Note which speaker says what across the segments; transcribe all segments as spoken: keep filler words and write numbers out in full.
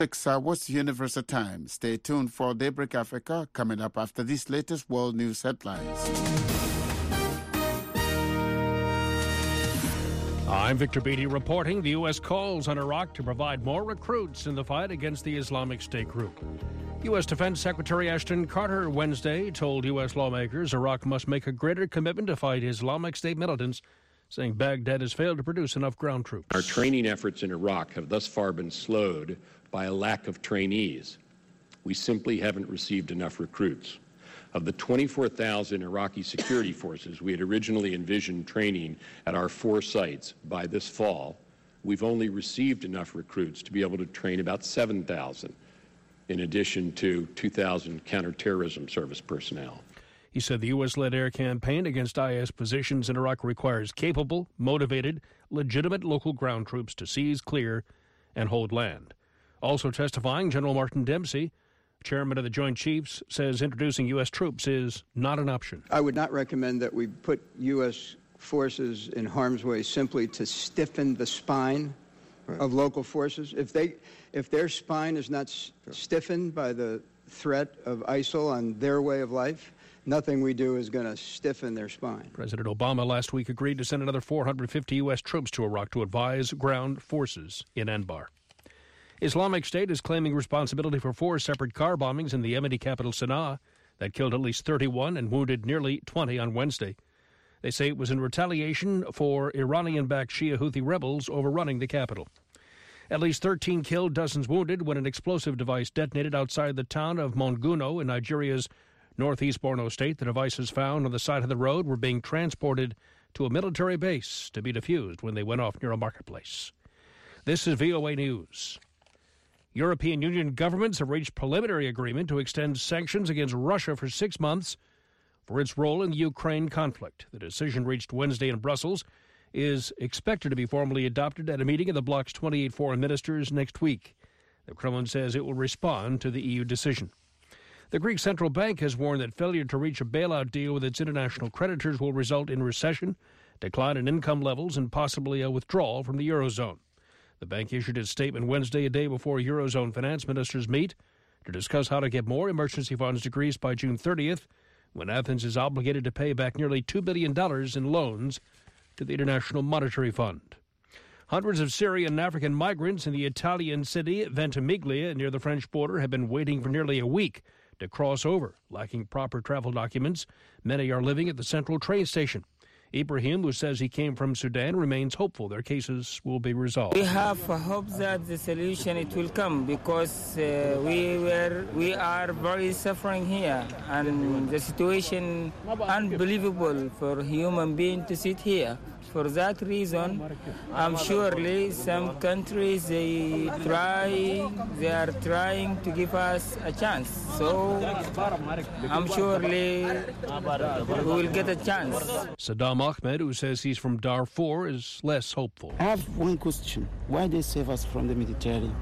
Speaker 1: Six hours Universal Time. Stay tuned for Daybreak Africa coming up after these latest world news headlines.
Speaker 2: I'm Victor Beatty reporting. The U S calls on Iraq to provide more recruits in the fight against the Islamic State group. U S. Defense Secretary Ashton Carter Wednesday told U S lawmakers Iraq must make a greater commitment to fight Islamic State militants, saying Baghdad has failed to produce enough ground troops.
Speaker 3: Our training efforts in Iraq have thus far been slowed by a lack of trainees. We simply haven't received enough recruits. Of the twenty-four thousand Iraqi security forces we had originally envisioned training at our four sites by this fall, we've only received enough recruits to be able to train about seven thousand, in addition to two thousand counterterrorism service personnel.
Speaker 2: He said the U S-led air campaign against I S positions in Iraq requires capable, motivated, legitimate local ground troops to seize, clear, and hold land. Also testifying, General Martin Dempsey, chairman of the Joint Chiefs, says introducing U S troops is not an option.
Speaker 4: I would not recommend that we put U S forces in harm's way simply to stiffen the spine right. of local forces. If they, if their spine is not s- stiffened by the threat of ISIL on their way of life, nothing we do is going to stiffen their spine.
Speaker 2: President Obama last week agreed to send another four hundred fifty U S troops to Iraq to advise ground forces in Anbar. Islamic State is claiming responsibility for four separate car bombings in the Yemeni capital Sana'a that killed at least thirty-one and wounded nearly twenty on Wednesday. They say it was in retaliation for Iranian-backed Shia Houthi rebels overrunning the capital. At least thirteen killed, dozens wounded when an explosive device detonated outside the town of Monguno in Nigeria's northeast Borno state. The devices found on the side of the road were being transported to a military base to be defused when they went off near a marketplace. This is V O A News. European Union governments have reached preliminary agreement to extend sanctions against Russia for six months for its role in the Ukraine conflict. The decision reached Wednesday in Brussels is expected to be formally adopted at a meeting of the bloc's twenty-eight foreign ministers next week. The Kremlin says it will respond to the E U decision. The Greek Central Bank has warned that failure to reach a bailout deal with its international creditors will result in recession, decline in income levels, and possibly a withdrawal from the Eurozone. The bank issued its statement Wednesday, a day before Eurozone finance ministers meet to discuss how to get more emergency funds to Greece by June thirtieth, when Athens is obligated to pay back nearly two billion dollars in loans to the International Monetary Fund. Hundreds of Syrian and African migrants in the Italian city Ventimiglia near the French border have been waiting for nearly a week to cross over. Lacking proper travel documents, many are living at the central train station. Ibrahim, who says he came from Sudan, remains hopeful their cases will be resolved.
Speaker 5: We have hope that the solution it will come because uh, we were we are very suffering here and the situation unbelievable for a human being to sit here. For that reason, I'm surely some countries they try they are trying to give us a chance. So I'm surely we will get a chance.
Speaker 2: Saddam Ahmed, who says he's from Darfur, is less hopeful.
Speaker 6: I have one question. Why they save us from the Mediterranean?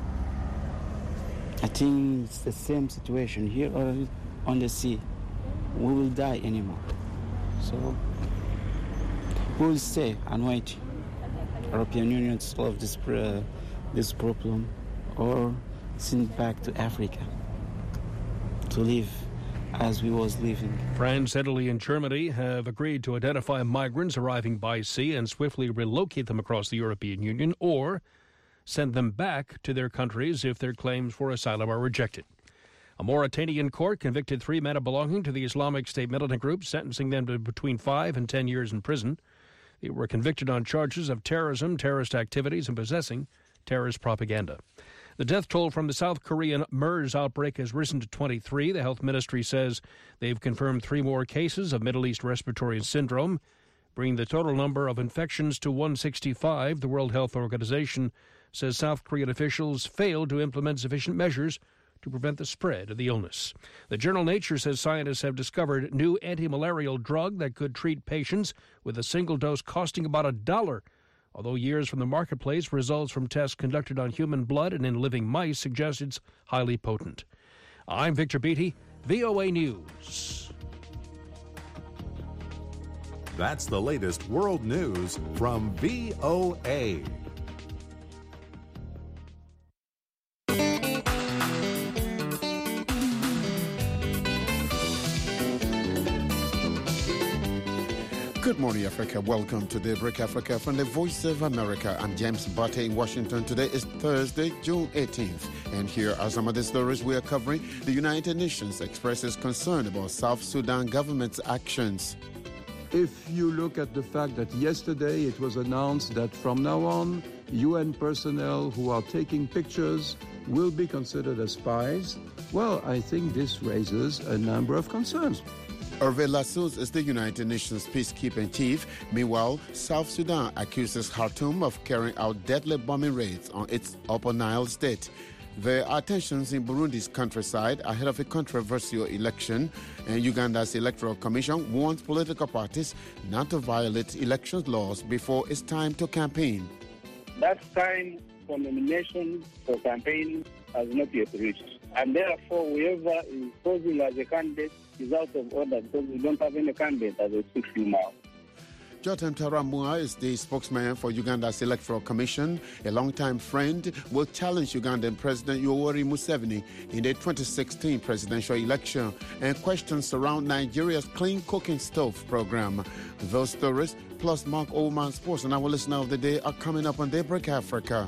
Speaker 6: I think it's the same situation here or on the sea. We will die anymore. So we will stay and wait. European Union to solve this uh, this problem or send back to Africa to live as we was living.
Speaker 2: France, Italy, and Germany have agreed to identify migrants arriving by sea and swiftly relocate them across the European Union or send them back to their countries if their claims for asylum are rejected. A Mauritanian court convicted three men belonging to the Islamic State militant group, sentencing them to between five and ten years in prison. They were convicted on charges of terrorism, terrorist activities, and possessing terrorist propaganda. The death toll from the South Korean MERS outbreak has risen to twenty-three. The health ministry says they've confirmed three more cases of Middle East respiratory syndrome, bringing the total number of infections to one hundred sixty-five. The World Health Organization says South Korean officials failed to implement sufficient measures to prevent the spread of the illness. The journal Nature says scientists have discovered new anti-malarial drug that could treat patients with a single dose costing about a dollar. Although years from the marketplace, results from tests conducted on human blood and in living mice suggest it's highly potent. I'm Victor Beatty, V O A News.
Speaker 7: That's the latest world news from V O A.
Speaker 1: Good morning, Africa. Welcome to Daybreak Africa from the Voice of America. I'm James Butte in Washington. Today is Thursday, June eighteenth. And here are some of the stories we are covering. The United Nations expresses concern about South Sudan government's actions.
Speaker 8: If you look at the fact that yesterday it was announced that from now on, U N personnel who are taking pictures will be considered as spies, well, I think this raises a number of concerns.
Speaker 1: Hervé Lassous is the United Nations peacekeeping chief. Meanwhile, South Sudan accuses Khartoum of carrying out deadly bombing raids on its Upper Nile state. There are tensions in Burundi's countryside ahead of a controversial election, and Uganda's Electoral Commission warns political parties not to violate election laws before it's time to campaign.
Speaker 9: That time for nomination for campaign has not yet reached, and therefore whoever is posing as a candidate is out of order because we don't have any candidate as we speak now.
Speaker 1: Jotam Taramua is the spokesman for Uganda's Electoral Commission. A longtime friend will challenge Ugandan President Yoweri Museveni in the twenty sixteen presidential election, and questions surround Nigeria's clean cooking stove program. Those stories, plus Mark Oman Sports and our listener of the day, are coming up on Daybreak Africa.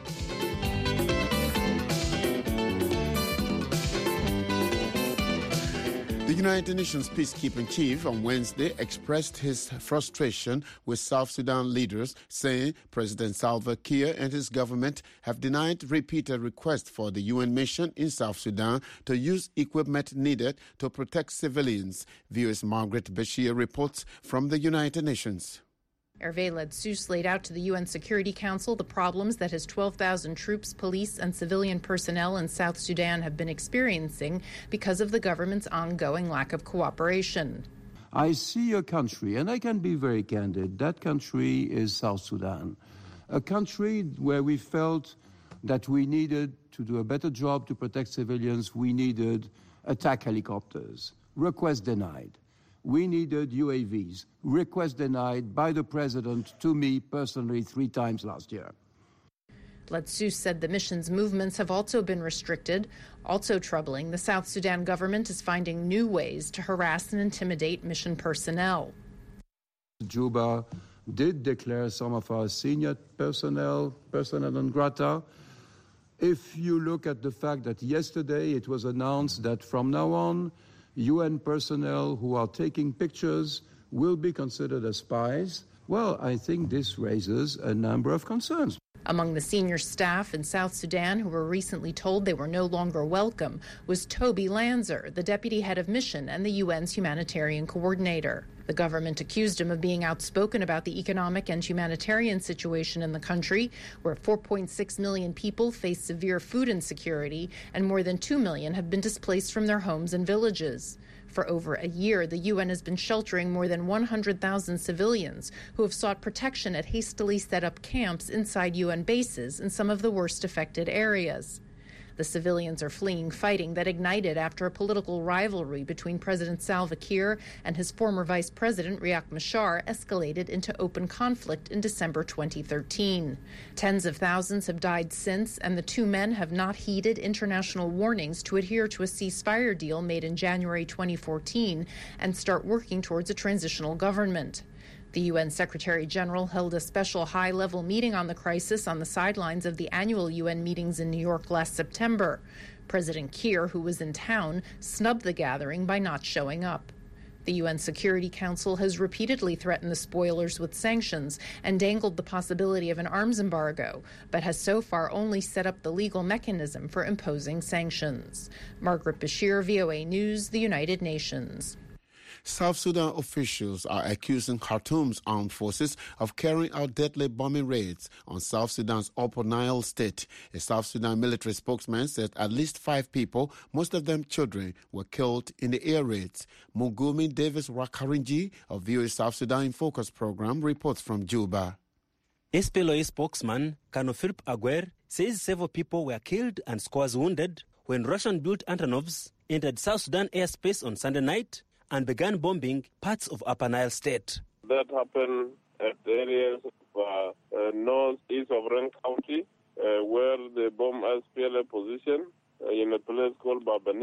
Speaker 1: The United Nations peacekeeping chief on Wednesday expressed his frustration with South Sudan leaders, saying President Salva Kiir and his government have denied repeated requests for the U N mission in South Sudan to use equipment needed to protect civilians. V O A's Margaret Bashir reports from the United Nations.
Speaker 10: Hervé Lassous laid out to the U N Security Council the problems that his twelve thousand troops, police, and civilian personnel in South Sudan have been experiencing because of the government's ongoing lack of cooperation.
Speaker 8: I see a country, and I can be very candid, that country is South Sudan, a country where we felt that we needed to do a better job to protect civilians. We needed attack helicopters, request denied. We needed U A Vs, request denied by the president to me personally three times last year.
Speaker 10: Lassous said the mission's movements have also been restricted. Also troubling, the South Sudan government is finding new ways to harass and intimidate mission personnel.
Speaker 8: Juba did declare some of our senior personnel, persona non grata. If you look at the fact that yesterday it was announced that from now on, U N personnel who are taking pictures will be considered as spies, well, I think this raises a number of concerns.
Speaker 10: Among the senior staff in South Sudan who were recently told they were no longer welcome was Toby Lanzer, the deputy head of mission and the U N's humanitarian coordinator. The government accused him of being outspoken about the economic and humanitarian situation in the country, where four point six million people face severe food insecurity and more than two million have been displaced from their homes and villages. For over a year, the U N has been sheltering more than one hundred thousand civilians who have sought protection at hastily set up camps inside U N bases in some of the worst affected areas. The civilians are fleeing fighting that ignited after a political rivalry between President Salva Kiir and his former vice president, Riek Machar, escalated into open conflict in December twenty thirteen. Tens of thousands have died since, and the two men have not heeded international warnings to adhere to a ceasefire deal made in January twenty fourteen and start working towards a transitional government. The U N Secretary General held a special high-level meeting on the crisis on the sidelines of the annual U N meetings in New York last September. President Kiir, who was in town, snubbed the gathering by not showing up. The U N Security Council has repeatedly threatened the spoilers with sanctions and dangled the possibility of an arms embargo, but has so far only set up the legal mechanism for imposing sanctions. Margaret Bashir, V O A News, the United Nations.
Speaker 1: South Sudan officials are accusing Khartoum's armed forces of carrying out deadly bombing raids on South Sudan's Upper Nile state. A South Sudan military spokesman said at least five people, most of them children, were killed in the air raids. Mugumi Davis Rakarinji of V O A South Sudan in Focus program reports from Juba.
Speaker 11: S P L A spokesman Colonel Philip Aguer says several people were killed and scores wounded when Russian-built Antonovs entered South Sudan airspace on Sunday night and began bombing parts of Upper Nile state.
Speaker 12: That happened at areas of uh, uh, northeast of Ren County, uh, where they bombed S P L A position uh, in a place called Babani.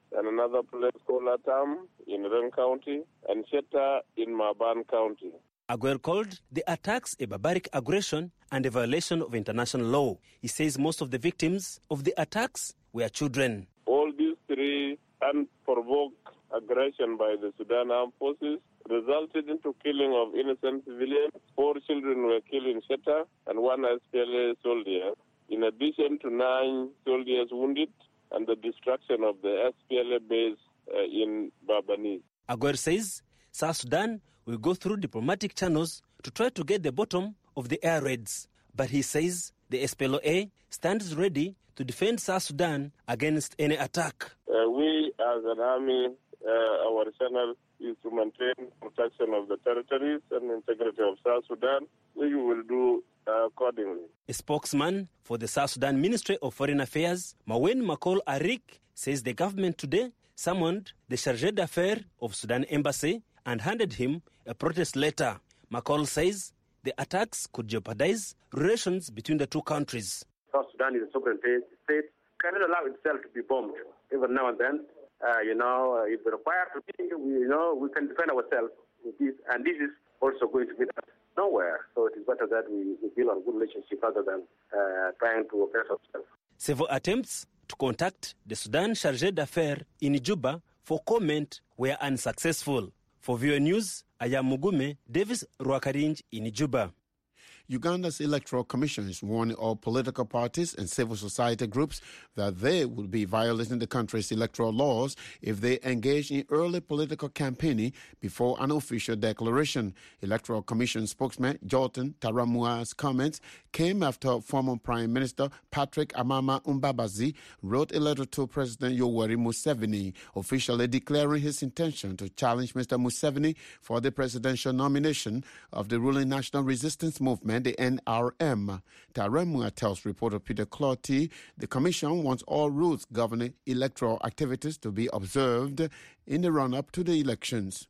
Speaker 12: and another place called Latam in Ren County, and Sheta in Maban County.
Speaker 11: Aguer called the attacks a barbaric aggression and a violation of international law. He says most of the victims of the attacks were children.
Speaker 12: All these three unprovoked aggression by the Sudan Armed Forces resulted into killing of innocent civilians. Four children were killed in Sheta and one S P L A soldier, in addition to nine soldiers wounded and the destruction of the S P L A base uh, in Babani.
Speaker 11: Aguer says South Sudan will go through diplomatic channels to try to get the bottom of the air raids. But he says the S P L A stands ready to defend South Sudan against any attack.
Speaker 12: Uh, we as an army, uh, our channel is to maintain protection of the territories and integrity of South Sudan. We will do uh, accordingly.
Speaker 11: A spokesman for the South Sudan Ministry of Foreign Affairs, Mawen Makol Arik, says the government today summoned the Chargé d'Affaires of Sudan Embassy and handed him a protest letter. Makol says the attacks could jeopardize relations between the two countries.
Speaker 13: South Sudan is a sovereign state, cannot allow itself to be bombed even now and then. Uh, you know, uh, if required to be, we, you know, we can defend ourselves with this, and this is also going to get us nowhere. So it is better that we, we build on good relationship rather than uh, trying to oppress ourselves.
Speaker 11: Several attempts to contact the Sudan Chargé d'Affaires in Juba for comment were unsuccessful. For V O A News, I am Mugume Davis Rwakarinj in Juba.
Speaker 1: Uganda's Electoral Commission is warning all political parties and civil society groups that they will be violating the country's electoral laws if they engage in early political campaigning before an official declaration. Electoral Commission spokesman Jordan Taramua's comments came after former Prime Minister Patrick Amama Mbabazi wrote a letter to President Yoweri Museveni, officially declaring his intention to challenge Mister Museveni for the presidential nomination of the ruling National Resistance Movement, the N R M. Taremua tells reporter Peter Clotty the Commission wants all rules governing electoral activities to observed in the run-up to the elections.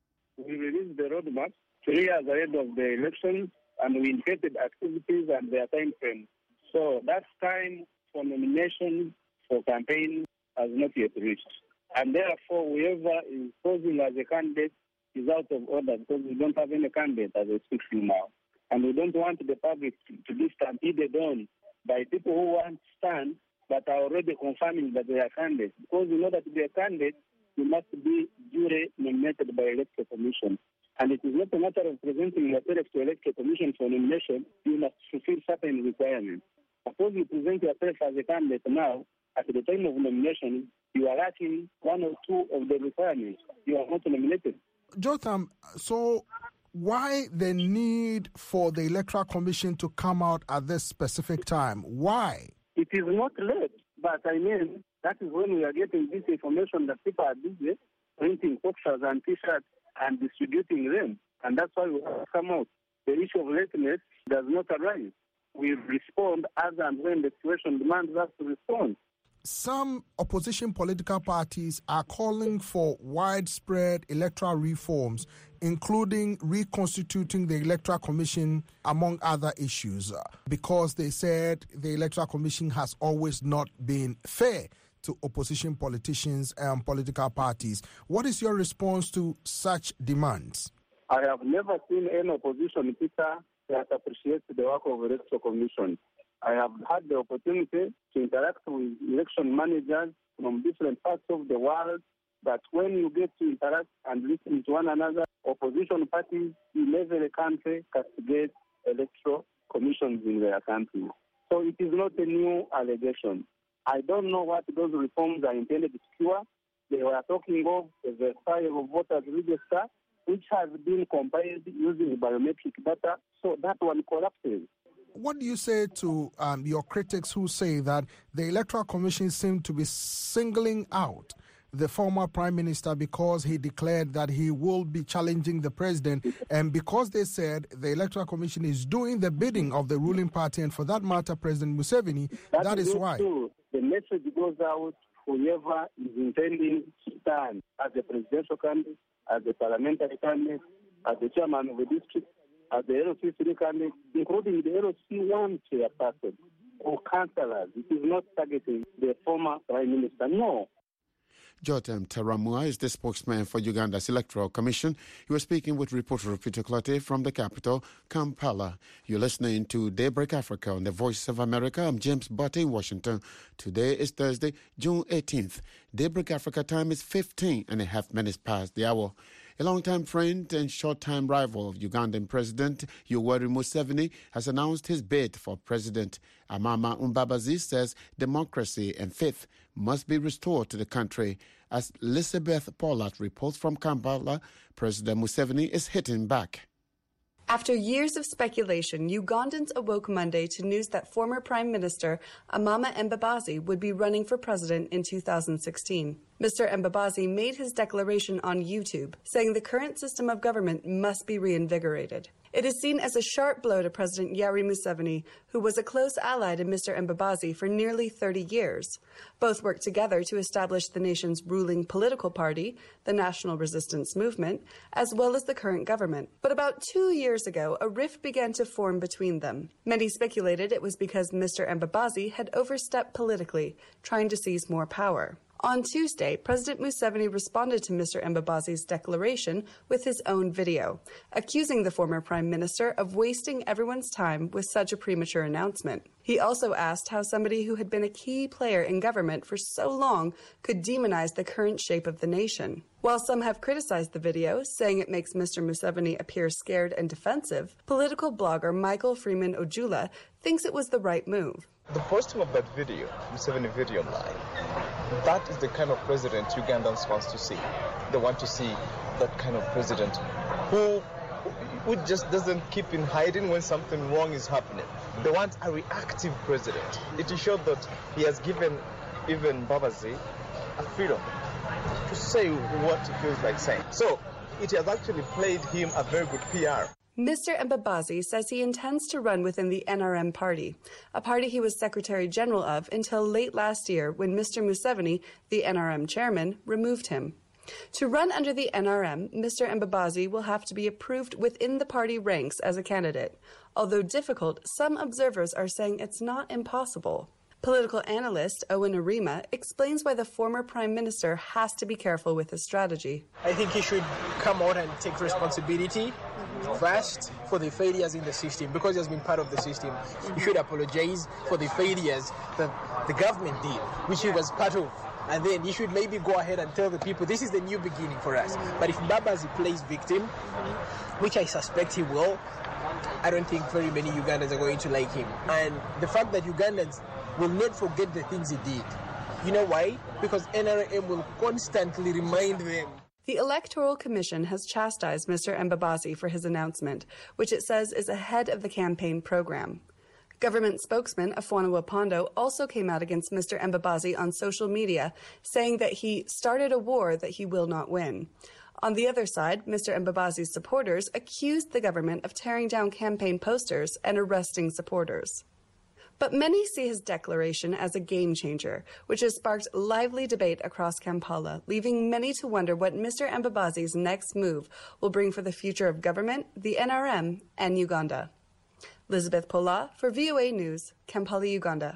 Speaker 9: We released the roadmap three years ahead of the elections, and we indicated activities and their time frame. So that time for nomination for campaign has not yet reached. And therefore, whoever is posing as a candidate is out of order because we don't have any candidate as I speak to you now. And we don't want the public to be stampeded on by people who want to stand but are already confirming that they are candidates. Because in order to be a candidate, you must be duly nominated by electoral commission. And it is not a matter of presenting yourself to electoral commission for nomination. You must fulfill certain requirements. Suppose you present yourself as a candidate now, at the time of nomination, you are lacking one or two of the requirements. You are not nominated.
Speaker 14: Jotham, so why the need for the Electoral Commission to come out at this specific time? Why?
Speaker 9: It is not late, but I mean, that is when we are getting this information that people are busy printing posters and T-shirts and distributing them. And that's why we have to come out. The issue of lateness does not arise. We respond as and when the situation demands us to respond.
Speaker 14: Some opposition political parties are calling for widespread electoral reforms, including reconstituting the Electoral Commission, among other issues, because they said the Electoral Commission has always not been fair to opposition politicians and political parties. What is your response to such demands?
Speaker 9: I have never seen any opposition, Peter, that appreciates the work of the Electoral Commission. I have had the opportunity to interact with election managers from different parts of the world, but when you get to interact and listen to one another, opposition parties in every country castigate electoral commissions in their countries. So it is not a new allegation. I don't know what those reforms are intended to cure. They were talking of the file of voters register, which has been compiled using biometric data, so that one collapses.
Speaker 14: What do you say to um, your critics who say that the Electoral Commission seemed to be singling out the former Prime Minister because he declared that he will be challenging the president, and because they said the Electoral Commission is doing the bidding of the ruling party, and for that matter, President Museveni,
Speaker 9: that,
Speaker 14: that is, is why.
Speaker 9: True. The message goes out whoever is intending to stand as a presidential candidate, as a parliamentary candidate, as the chairman of the district, as the L O C three candidate, including the L O C one chairperson or councillors. It is not targeting the former Prime Minister, no.
Speaker 1: Jotam Taramua is the spokesman for Uganda's Electoral Commission. He was speaking with reporter Peter Clotte from the capital, Kampala. You're listening to Daybreak Africa on the Voice of America. I'm James Butte in Washington. Today is Thursday, June eighteenth. Daybreak Africa time is fifteen and a half minutes past the hour. A long-time friend and short-time rival of Ugandan President Yoweri Museveni has announced his bid for president. Amama Mbabazi says democracy and faith must be restored to the country. As Elizabeth Pollard reports from Kampala, President Museveni is hitting back.
Speaker 15: After years of speculation, Ugandans awoke Monday to news that former Prime Minister Amama Mbabazi would be running for president in two thousand sixteen. Mister Mbabazi made his declaration on YouTube, saying the current system of government must be reinvigorated. It is seen as a sharp blow to President Yoweri Museveni, who was a close ally to Mister Mbabazi for nearly thirty years. Both worked together to establish the nation's ruling political party, the National Resistance Movement, as well as the current government. But about two years ago, a rift began to form between them. Many speculated it was because Mister Mbabazi had overstepped politically, trying to seize more power. On Tuesday, President Museveni responded to Mister Mbabazi's declaration with his own video, accusing the former prime minister of wasting everyone's time with such a premature announcement. He also asked how somebody who had been a key player in government for so long could demonize the current shape of the nation. While some have criticized the video, saying it makes Mister Museveni appear scared and defensive, political blogger Michael Freeman Ojula thinks it was the right move.
Speaker 16: The posting of that video, Museveni video online, that is the kind of president Ugandans want to see. They want to see that kind of president who, who just doesn't keep in hiding when something wrong is happening. They want a reactive president. It is shown that he has given even Mbabazi a freedom to say what he feels like saying. So it has actually played him a very good P R.
Speaker 15: Mister Mbabazi says he intends to run within the N R M party, a party he was Secretary General of until late last year when Mister Museveni, the N R M chairman, removed him. To run under the N R M, Mister Mbabazi will have to be approved within the party ranks as a candidate. Although difficult, some observers are saying it's not impossible. Political analyst Owen Arima explains why the former prime minister has to be careful with his strategy.
Speaker 17: I think he should come out and take responsibility first for the failures in the system, because he has been part of the system. He should apologize for the failures that the government did, which he was part of. And then he should maybe go ahead and tell the people, this is the new beginning for us. But if Mbabazi plays victim, which I suspect he will, I don't think very many Ugandans are going to like him. And the fact that Ugandans will not forget the things he did. You know why? Because N R M will constantly remind them.
Speaker 15: The Electoral Commission has chastised Mister Mbabazi for his announcement, which it says is ahead of the campaign program. Government spokesman Afwana Wapando also came out against Mister Mbabazi on social media, saying that he started a war that he will not win. On the other side, Mister Mbabazi's supporters accused the government of tearing down campaign posters and arresting supporters. But many see his declaration as a game changer, which has sparked lively debate across Kampala, leaving many to wonder what Mister Mbabazi's next move will bring for the future of government, the N R M, and Uganda. Elizabeth Pola for V O A News, Kampala, Uganda.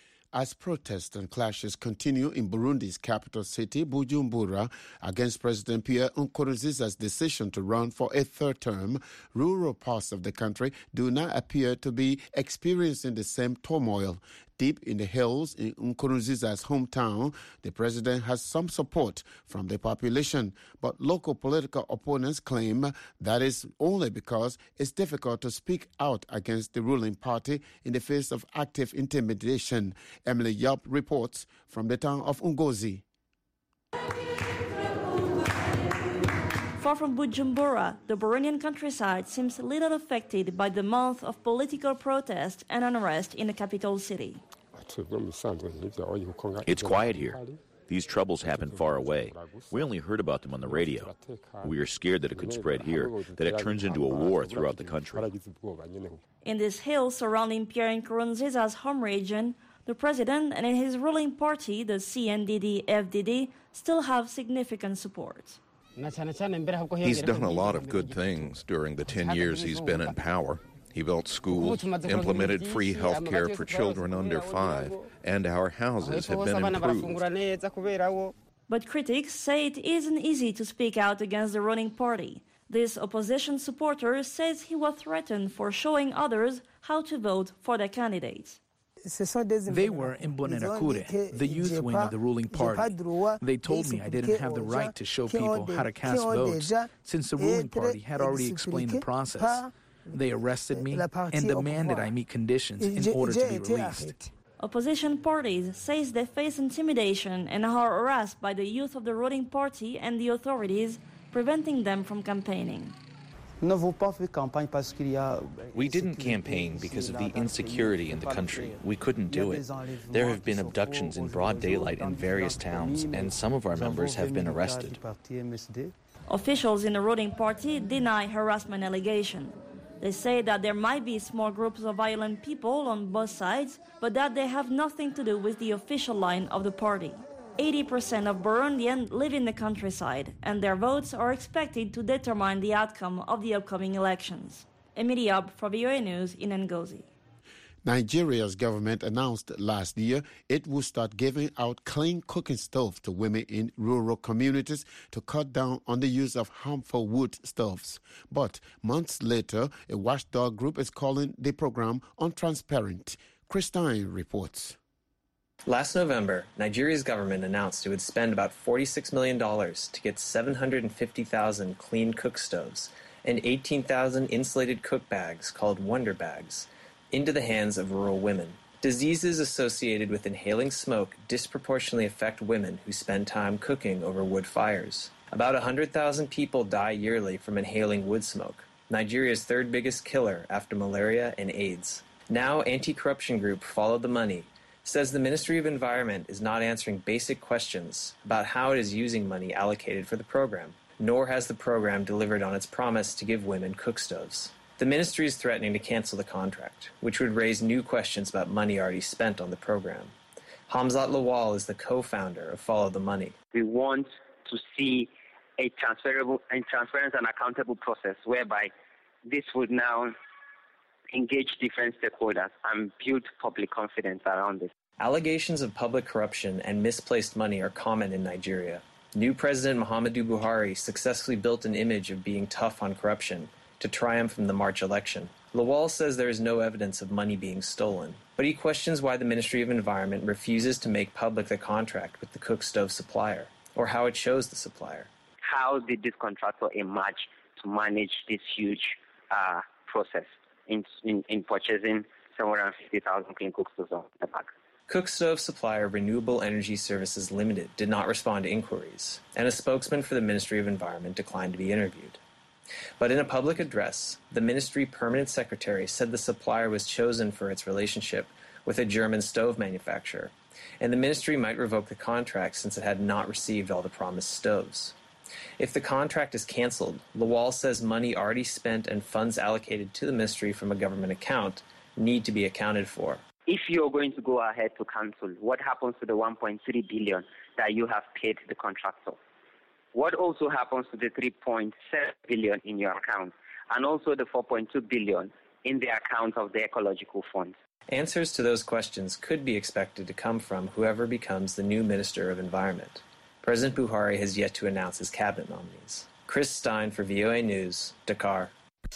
Speaker 1: As protests and clashes continue in Burundi's capital city, Bujumbura, against President Pierre Nkurunziza's decision to run for a third term, rural parts of the country do not appear to be experiencing the same turmoil. Deep in the hills in Nkurunziza's hometown, the president has some support from the population, but local political opponents claim that is only because it's difficult to speak out against the ruling party in the face of active intimidation. Emily Yap reports from the town of Ngozi.
Speaker 18: Far from Bujumbura, the Burundian countryside seems little affected by the month of political protest and unrest in the capital city.
Speaker 19: It's quiet here. These troubles happen far away. We only heard about them on the radio. We are scared that it could spread here, that it turns into a war throughout the country.
Speaker 18: In these hills surrounding Pierre Nkurunziza's home region, the president and his ruling party, the C N D D F D D, still have significant support.
Speaker 20: He's done a lot of good things during the ten years he's been in power. He built schools, implemented free health care for children under five, and our houses have been improved.
Speaker 18: But critics say it isn't easy to speak out against the ruling party. This opposition supporter says he was threatened for showing others how to vote for their candidates.
Speaker 21: They were in Imbonerakure, the youth wing of the ruling party. They told me I didn't have the right to show people how to cast votes, since the ruling party had already explained the process. They arrested me and demanded I meet conditions in order to be released.
Speaker 18: Opposition parties say they face intimidation and are harassed by the youth of the ruling party and the authorities, preventing them from campaigning.
Speaker 22: We didn't campaign because of the insecurity in the country. We couldn't do it. There have been abductions in broad daylight in various towns, and some of our members have been arrested.
Speaker 18: Officials in the ruling party deny harassment allegations. They say that there might be small groups of violent people on both sides, but that they have nothing to do with the official line of the party. eighty percent of Burundians live in the countryside, and their votes are expected to determine the outcome of the upcoming elections. Emily Ab for V O A News in Ngozi.
Speaker 1: Nigeria's government announced last year it would start giving out clean cooking stoves to women in rural communities to cut down on the use of harmful wood stoves. But months later, a watchdog group is calling the program untransparent. Christine reports.
Speaker 23: Last November, Nigeria's government announced it would spend about forty-six million dollars to get seven hundred fifty thousand clean cook stoves and eighteen thousand insulated cook bags called Wonder Bags into the hands of rural women. Diseases associated with inhaling smoke disproportionately affect women who spend time cooking over wood fires. About one hundred thousand people die yearly from inhaling wood smoke, Nigeria's third biggest killer after malaria and AIDS. Now, anti-corruption group Follow the Money says the Ministry of Environment is not answering basic questions about how it is using money allocated for the program, nor has the program delivered on its promise to give women cook stoves. The ministry is threatening to cancel the contract, which would raise new questions about money already spent on the program. Hamzat Lawal is the co-founder of Follow the Money.
Speaker 24: We want to see a transferable and transparent and accountable process whereby this would now engage different stakeholders and build public confidence around this.
Speaker 23: Allegations of public corruption and misplaced money are common in Nigeria. New President Muhammadu Buhari successfully built an image of being tough on corruption to triumph in the March election. Lawal says there is no evidence of money being stolen, but he questions why the Ministry of Environment refuses to make public the contract with the cook stove supplier, or how it chose the supplier.
Speaker 24: How did this contractor emerge to manage this huge uh, process in, in, in purchasing seven hundred fifty thousand clean cook stoves on the back?
Speaker 23: Cook stove supplier Renewable Energy Services Limited did not respond to inquiries, and a spokesman for the Ministry of Environment declined to be interviewed. But in a public address, the ministry permanent secretary said the supplier was chosen for its relationship with a German stove manufacturer, and the ministry might revoke the contract since it had not received all the promised stoves. If the contract is canceled, Lawal says money already spent and funds allocated to the ministry from a government account need to be accounted for.
Speaker 24: If you're going to go ahead to cancel, what happens to the one point three billion dollars that you have paid the contractor? What also happens to the three point seven billion dollars in your account, and also the four point two billion dollars in the account of the ecological fund?
Speaker 23: Answers to those questions could be expected to come from whoever becomes the new Minister of Environment. President Buhari has yet to announce his cabinet nominees. Chris Stein for V O A News, Dakar.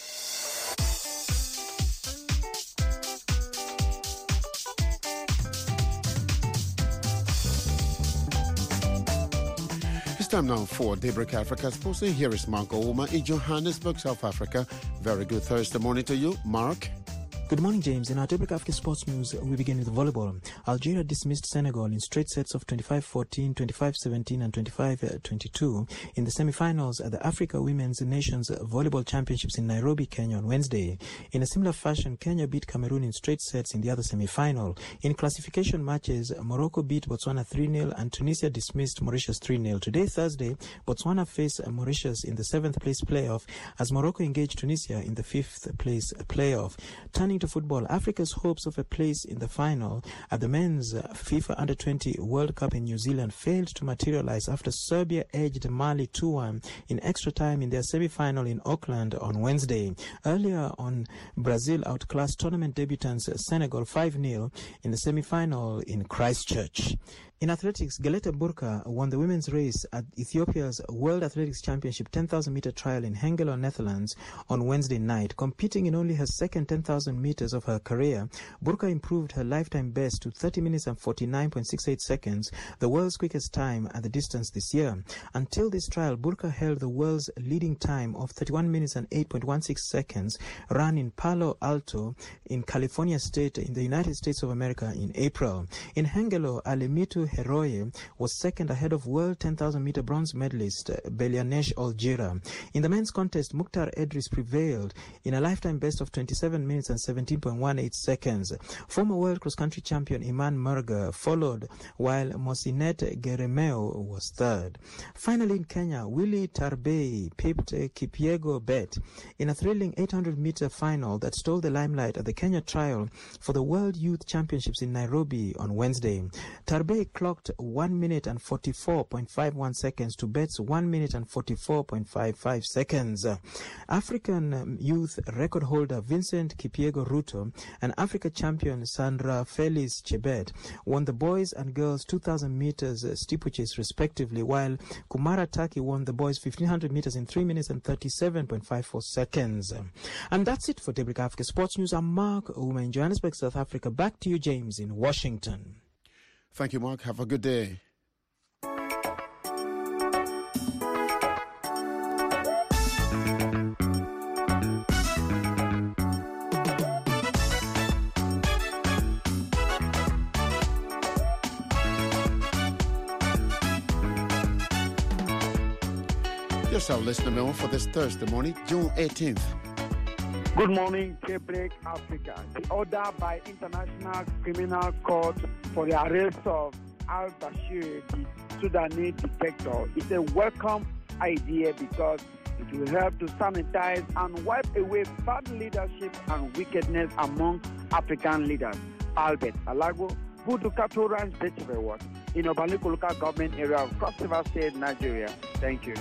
Speaker 1: It's time now for Daybreak Africa Sports. Here is Mark Ouma in Johannesburg, South Africa. Very good Thursday morning to you, Mark.
Speaker 25: Good morning, James. In our Daybreak Africa Sports News, we begin with volleyball. Algeria dismissed Senegal in straight sets of twenty-five fourteen, twenty-five seventeen and twenty-five twenty-two in the semi-finals at the Africa Women's Nations Volleyball Championships in Nairobi, Kenya on Wednesday. In a similar fashion, Kenya beat Cameroon in straight sets in the other semi-final. In classification matches, Morocco beat Botswana three nil and Tunisia dismissed Mauritius three nil. Today, Thursday, Botswana face Mauritius in the seventh place playoff as Morocco engaged Tunisia in the fifth place playoff. Turning to football, Africa's hopes of a place in the final at the men's FIFA under twenty World Cup in New Zealand failed to materialize after Serbia edged Mali two one in extra time in their semi-final in Auckland on Wednesday. Earlier on, Brazil outclassed tournament debutants Senegal five nil in the semi-final in Christchurch. In athletics, Galeta Burka won the women's race at Ethiopia's World Athletics Championship ten thousand meter trial in Hengelo, Netherlands on Wednesday night. Competing in only her second ten thousand meters of her career, Burka improved her lifetime best to thirty minutes and forty-nine point six eight seconds, the world's quickest time at the distance this year. Until this trial, Burka held the world's leading time of thirty-one minutes and eight point one six seconds, run in Palo Alto in California State in the United States of America in April. In Hengelo, Alemitu Heroye was second ahead of world ten thousand meter bronze medalist Belianesh Olgira. In the men's contest, Mukhtar Edris prevailed in a lifetime best of twenty-seven minutes and seventeen point one eight seconds. Former world cross-country champion Iman Merga followed, while Mosinet Geremeo was third. Finally, in Kenya, Willie Tarbei pipped Kipyego Bet in a thrilling eight hundred meter final that stole the limelight at the Kenya trial for the World Youth Championships in Nairobi on Wednesday. Tarbei clocked one minute and forty-four point five one seconds to Bet's one minute and forty-four point five five seconds. African youth record holder Vincent Kipyego Ruto and Africa champion Sandra Felice Chebet won the boys and girls two thousand meters steeplechase respectively, while Kumara Taki won the boys fifteen hundred meters in three minutes and thirty-seven point five four seconds. And that's it for Daybreak Africa Sports News. I'm Mark Ouma in Johannesburg, South Africa. Back to you, James, in Washington.
Speaker 1: Thank you, Mark. Have a good day. Yes, our listener mail for this Thursday morning, June eighteenth.
Speaker 2: Good morning, Daybreak Africa. The order by International Criminal Court for the arrest of al-Bashir, the Sudanese dictator, is a welcome idea because it will help to sanitize and wipe away bad leadership and wickedness among African leaders. Albert Alago, Budukato Ranch, Betchevewat, in Obaliko local government area of Cross River State, Nigeria. Thank you.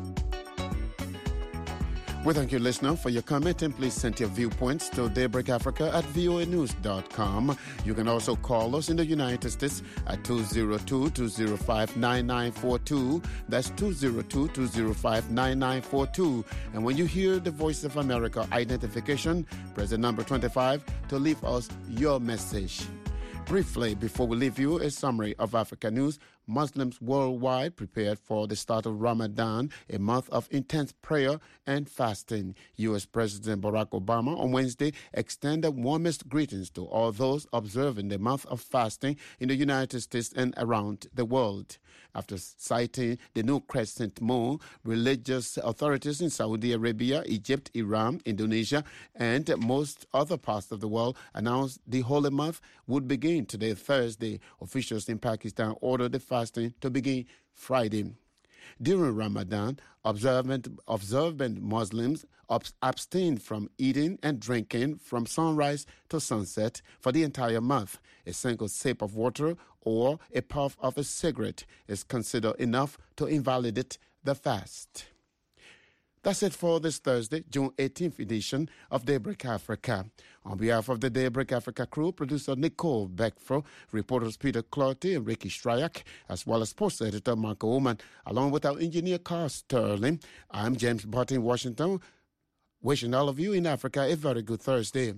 Speaker 1: We thank you, listener, for your comment, and please send your viewpoints to Daybreak Africa at voa news dot com. You can also call us in the United States at two oh two, two oh five, nine nine four two. That's two oh two, two oh five, nine nine four two. And when you hear the Voice of America identification, press the number twenty-five to leave us your message. Briefly, before we leave you, a summary of Africa news. Muslims worldwide prepared for the start of Ramadan, a month of intense prayer and fasting. U S President Barack Obama on Wednesday extended warmest greetings to all those observing the month of fasting in the United States and around the world. After citing the new crescent moon, religious authorities in Saudi Arabia, Egypt, Iran, Indonesia, and most other parts of the world announced the holy month would begin today, Thursday. Officials in Pakistan ordered the fasting to begin Friday. During Ramadan, observant, observant Muslims abstain from eating and drinking from sunrise to sunset for the entire month. A single sip of water or a puff of a cigarette is considered enough to invalidate the fast. That's it for this Thursday, June eighteenth edition of Daybreak Africa. On behalf of the Daybreak Africa crew, producer Nicole Beckfro, reporters Peter Clotty and Ricky Stryak, as well as sports editor Marco Ullman, along with our engineer Carl Sterling, I'm James Butt in Washington, wishing all of you in Africa a very good Thursday.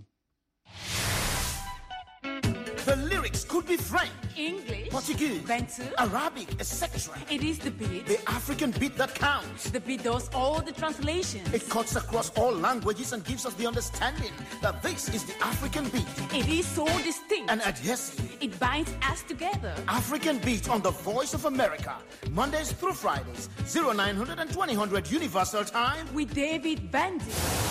Speaker 3: The lyrics could be French,
Speaker 4: English,
Speaker 3: Portuguese,
Speaker 4: Bantu,
Speaker 3: Arabic, et cetera.
Speaker 4: It is the beat.
Speaker 3: The African beat that counts.
Speaker 4: The beat does all the translations.
Speaker 3: It cuts across all languages and gives us the understanding that this is the African beat.
Speaker 4: It is so distinct
Speaker 3: and adhesive.
Speaker 4: It binds us together.
Speaker 3: African beat on the Voice of America. Mondays through Fridays, oh nine hundred and twenty hundred Universal Time.
Speaker 4: With David Bandy.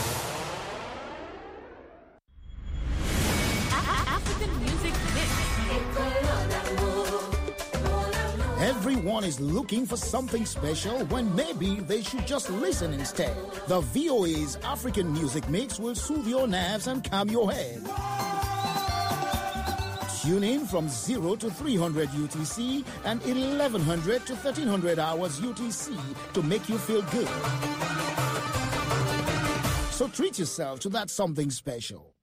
Speaker 3: Everyone is looking for something special when maybe they should just listen instead. The V O A's African Music Mix will soothe your nerves and calm your head. Tune in from zero to three hundred U T C and eleven hundred to thirteen hundred hours U T C to make you feel good. So treat yourself to that something special.